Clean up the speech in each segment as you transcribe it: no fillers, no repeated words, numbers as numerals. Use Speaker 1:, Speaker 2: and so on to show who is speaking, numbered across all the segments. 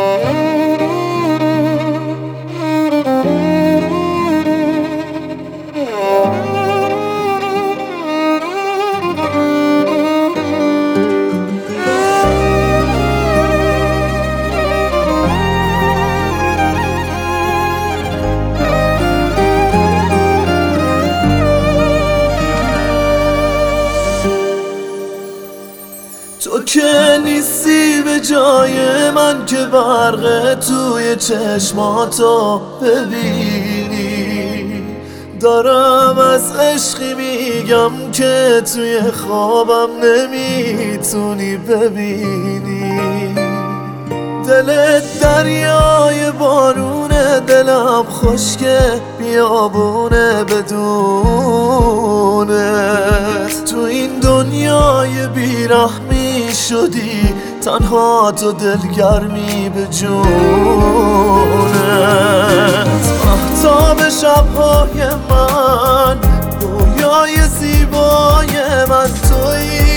Speaker 1: تو که نیستی به جای من که برق توی چشماتو ببینی. دارم از عشقی میگم که توی خوابم نمیتونی ببینی. دلت دریای بارونه، دلم خشکه بیابونه بدونت. تو این دنیای بیرحمی شدی تنها تو دلگرمی به جونت. مهتاب شبهای من، رویای زیبای من تویی.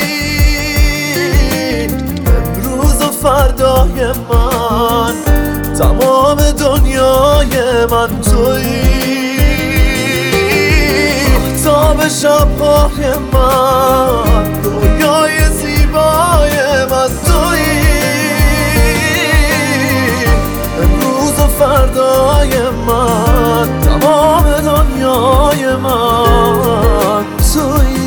Speaker 1: امروز و فردای من، تمام دنیای من تویی. مهتاب شبهای من، رویای زیبای من تویی. امروز و فردای من، تمام دنیای من تویی.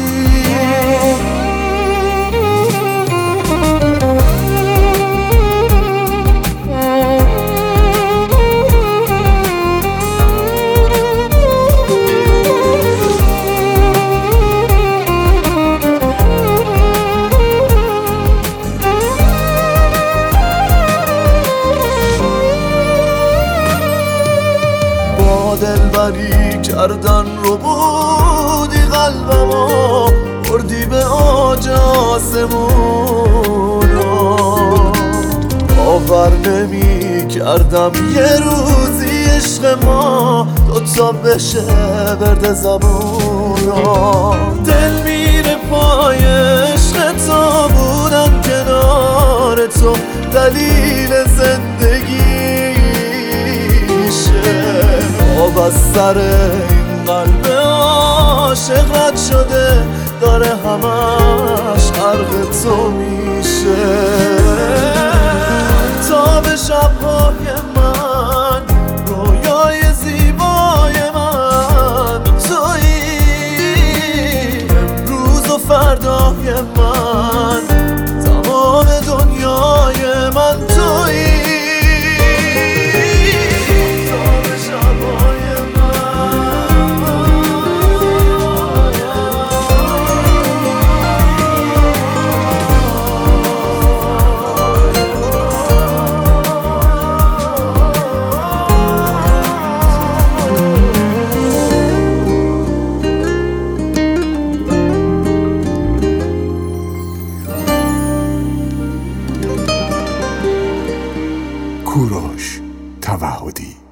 Speaker 1: دلبری کردن رو بودی قلبمو، بردی به اوج آسمونا. باور نمی کردم یه روزی عشق ما دوتا بشه برد زبونا. دل میره پای عشق تو، بودم کنار تو دلیل زندگیشه. آب از سر این قلب عاشق رد شده، داره همش غرق تو میشه. تا به شبهای من، رویای زیبای من تویی. امروز و فردای من، تمام دنیای من تویی.
Speaker 2: کوروش توحدی.